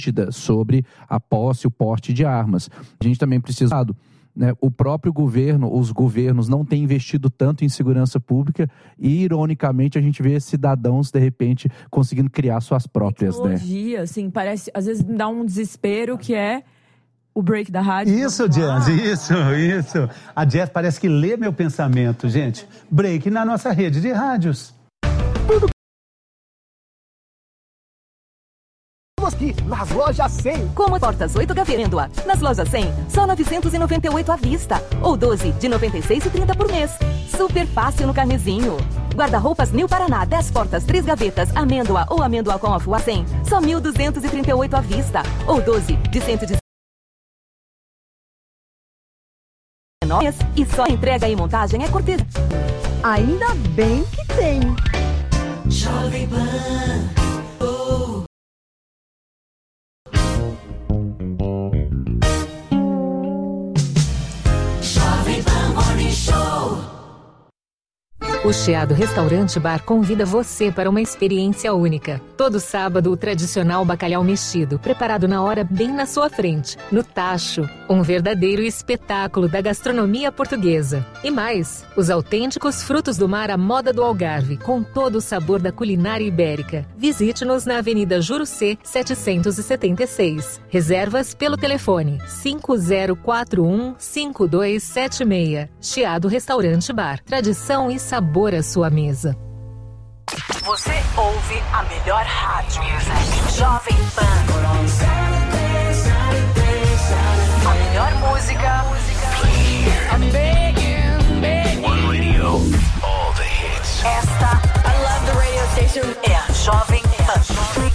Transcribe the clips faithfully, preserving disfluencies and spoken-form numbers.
sobre a posse e o porte de armas. A gente também precisa... Né, o próprio governo, os governos não têm investido tanto em segurança pública e, ironicamente, a gente vê cidadãos, de repente, conseguindo criar suas próprias, né? Tecnologia, assim, parece... Às vezes me dá um desespero que é o break da rádio. Isso, Jazz, isso, isso. A Jazz parece que lê meu pensamento, gente. Break na nossa rede de rádios. Tudo aqui nas lojas cem. Como portas oito Gavêndoa. Nas lojas cem, só novecentos e noventa e oito à vista. Ou doze de noventa e seis reais e trinta por mês. Super fácil no carnezinho. Guarda-roupas New Paraná, dez portas, três gavetas, amêndoa ou amêndoa com afuá cem. Só mil duzentos e trinta e oito à vista. Ou doze de cento e dezenove. E só entrega e montagem é cortesia. Ainda bem que tem. Jovem Pan. O Chiado Restaurante Bar convida você para uma experiência única. Todo sábado, o tradicional bacalhau mexido, preparado na hora bem na sua frente, no tacho. Um verdadeiro espetáculo da gastronomia portuguesa. E mais, os autênticos frutos do mar à moda do Algarve, com todo o sabor da culinária ibérica. Visite-nos na Avenida Jurucê, setecentos e setenta e seis. Reservas pelo telefone cinco zero quatro um, cinco dois sete seis. Chiado Restaurante Bar. Tradição e sabor à sua mesa. Você ouve a melhor rádio. Jovem Pan. A melhor música. I'm begging, begging. One radio, all the hits. Esta, I love the radio station. É a Jovem Pan.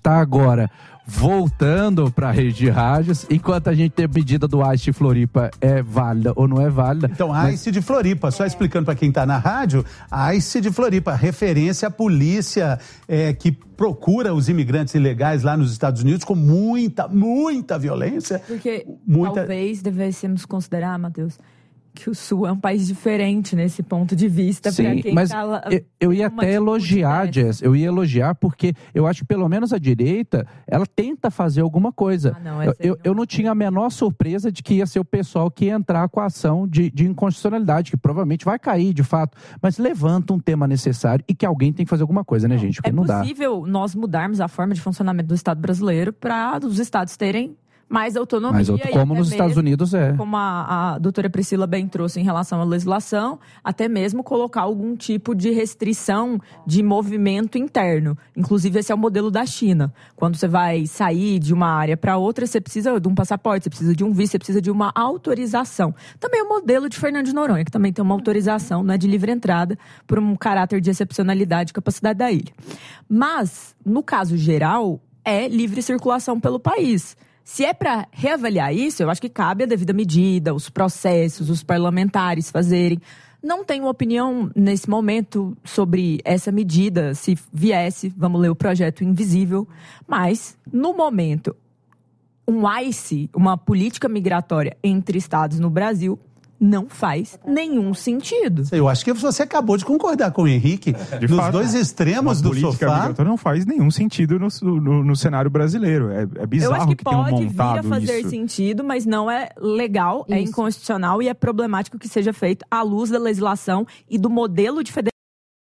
está agora voltando para a rede de rádios, enquanto a gente tem a medida do A I C E de Floripa é válida ou não é válida. Então, a mas... A I C E de Floripa, só explicando para quem está na rádio, a A I C E de Floripa, referência à polícia é, que procura os imigrantes ilegais lá nos Estados Unidos com muita, muita violência. Porque muita... talvez devêssemos considerar, Matheus, que o Sul é um país diferente nesse ponto de vista. Sim, quem mas tá lá, eu, eu ia até elogiar, Jess, eu ia elogiar porque eu acho que pelo menos a direita, ela tenta fazer alguma coisa. Ah, não, eu, eu, não. eu não tinha a menor surpresa de que ia ser o pessoal que ia entrar com a ação de, de inconstitucionalidade, que provavelmente vai cair, de fato, mas levanta um tema necessário e que alguém tem que fazer alguma coisa, né, gente? Porque é não dá. É possível nós mudarmos a forma de funcionamento do Estado brasileiro para os estados terem mais autonomia. Mas outro, como nos Estados Unidos é. Como a, a doutora Priscila bem trouxe em relação à legislação, até mesmo colocar algum tipo de restrição de movimento interno. Inclusive, esse é o modelo da China. Quando você vai sair de uma área para outra, você precisa de um passaporte, você precisa de um visto, você precisa de uma autorização. Também o modelo de Fernando de Noronha, que também tem uma autorização, né, de livre entrada, por um caráter de excepcionalidade e capacidade da ilha. Mas, no caso geral, é livre circulação pelo país. Se é para reavaliar isso, eu acho que cabe a devida medida, os processos, os parlamentares fazerem. Não tenho opinião nesse momento sobre essa medida, se viesse, vamos ler o projeto invisível, mas no momento, um A I C E, uma política migratória entre estados no Brasil, não faz nenhum sentido. Eu acho que você acabou de concordar com o Henrique. De nos fato, dois extremos do política sofá. migratória não faz nenhum sentido no, no, no cenário brasileiro. É, é bizarro Eu acho que, que pode tenham vir a montado fazer isso. sentido, mas não é legal, é Isso. inconstitucional e é problemático que seja feito à luz da legislação e do modelo de federação.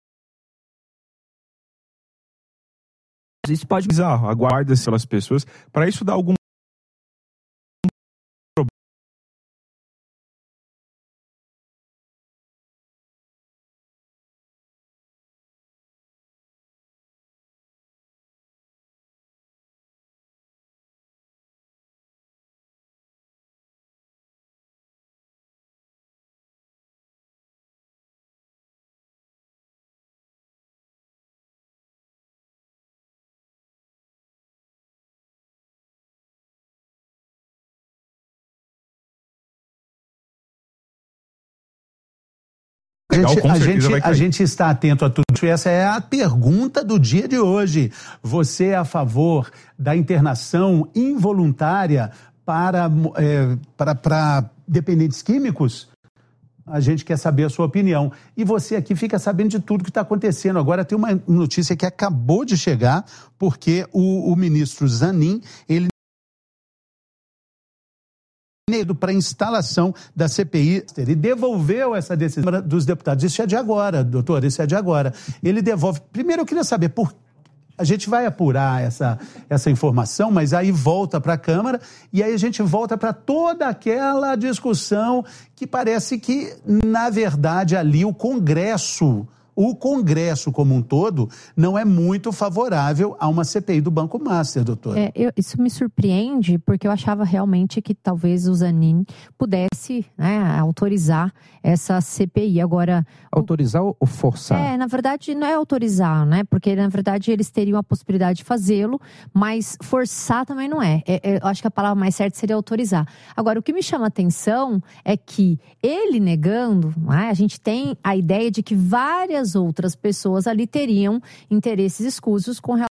Isso pode... Bizarro, aguarda-se pelas pessoas. Para isso dar algum A gente, com a, certeza gente, vai a cair. gente está atento a tudo isso. Essa é a pergunta do dia de hoje. Você é a favor da internação involuntária para, é, para, para dependentes químicos? A gente quer saber a sua opinião. E você aqui fica sabendo de tudo que está acontecendo. Agora tem uma notícia que acabou de chegar, porque o, o ministro Zanin, ele para a instalação da C P I, ele devolveu essa decisão dos deputados. Isso é de agora, doutor, isso é de agora. Ele devolve. Primeiro eu queria saber, por... a gente vai apurar essa, essa informação, mas aí volta para a Câmara e aí a gente volta para toda aquela discussão que parece que, na verdade, ali o Congresso... O Congresso como um todo não é muito favorável a uma C P I do Banco Master, doutor. É, eu, isso me surpreende, porque eu achava realmente que talvez o Zanin pudesse, né, autorizar essa C P I. Agora, autorizar ou forçar? É, na verdade não é autorizar, né? Porque na verdade eles teriam a possibilidade de fazê-lo, mas forçar também não é. é, é eu acho que a palavra mais certa seria autorizar. Agora, o que me chama a atenção é que ele negando, né, a gente tem a ideia de que várias outras pessoas ali teriam interesses escusos com relação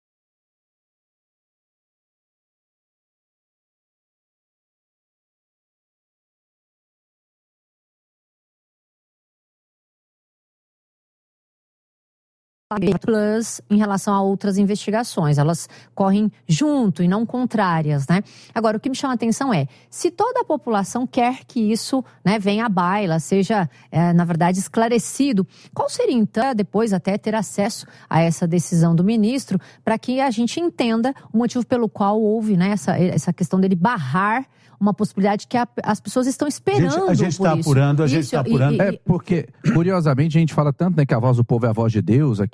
Plus em relação a outras investigações, elas correm junto e não contrárias, né? Agora, o que me chama a atenção é, se toda a população quer que isso, né, venha à baila, seja, é, na verdade, esclarecido, qual seria então, depois até ter acesso a essa decisão do ministro, para que a gente entenda o motivo pelo qual houve, né, essa, essa questão dele barrar uma possibilidade que a, as pessoas estão esperando. A gente está apurando, a gente está apurando. É porque, curiosamente, a gente fala tanto, né, que a voz do povo é a voz de Deus aqui,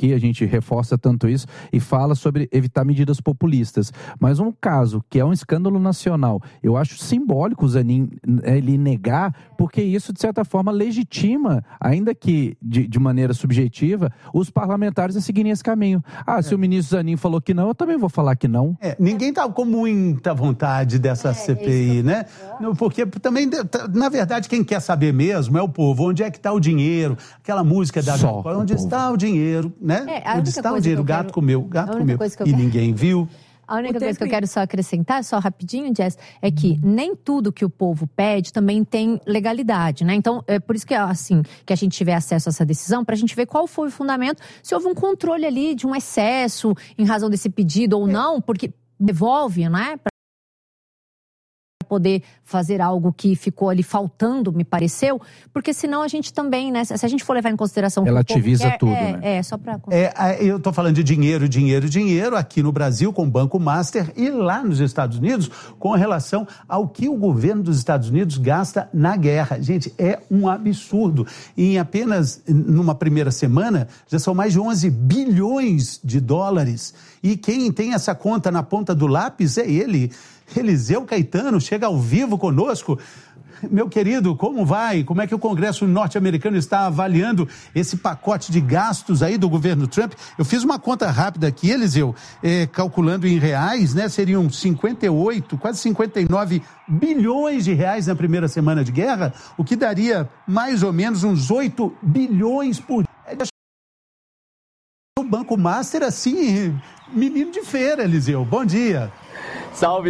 aqui, a gente reforça tanto isso e fala sobre evitar medidas populistas. Mas um caso que é um escândalo nacional, eu acho simbólico o Zanin ele negar, porque isso, de certa forma, legitima, ainda que de, de maneira subjetiva, os parlamentares a seguirem esse caminho. Ah, se é. o ministro Zanin falou que não, eu também vou falar que não. É, ninguém está com muita vontade dessa é, C P I, é né? Eu... Porque também, na verdade, quem quer saber mesmo é o povo. Onde é que está o dinheiro? Aquela música da Só onde está o dinheiro, né? É, onde está o dinheiro? Gato quero... comeu, gato comeu. E quero... ninguém viu. A única coisa que eu quero só acrescentar, só rapidinho, Jess, é que nem tudo que o povo pede também tem legalidade, né? Então, é por isso que, assim, que a gente tiver acesso a essa decisão, para a gente ver qual foi o fundamento, se houve um controle ali de um excesso em razão desse pedido ou não, porque devolve, né? Poder fazer algo que ficou ali faltando, me pareceu, porque senão a gente também, né, se a gente for levar em consideração... Relativiza quer, tudo, é, né? É, só para... É, eu tô falando de dinheiro, dinheiro, dinheiro, aqui no Brasil com o Banco Master e lá nos Estados Unidos com relação ao que o governo dos Estados Unidos gasta na guerra. Gente, é um absurdo. E em apenas numa primeira semana, já são mais de onze bilhões de dólares. E quem tem essa conta na ponta do lápis é ele, Eliseu Caetano, chega ao vivo conosco. Meu querido, como vai? Como é que o Congresso norte-americano está avaliando esse pacote de gastos aí do governo Trump? Eu fiz uma conta rápida aqui, Eliseu, é, calculando em reais, né? Seriam cinquenta e oito, quase cinquenta e nove bilhões de reais na primeira semana de guerra, o que daria mais ou menos uns oito bilhões por dia. O Banco Master, assim, menino de feira, Eliseu. Bom dia. Salve.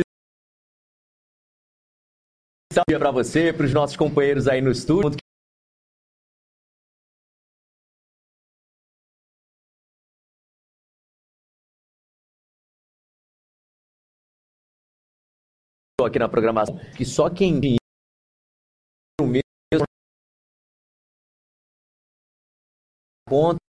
Salve para você, para os nossos companheiros aí no estúdio. Aqui na programação, que só quem mesmo conta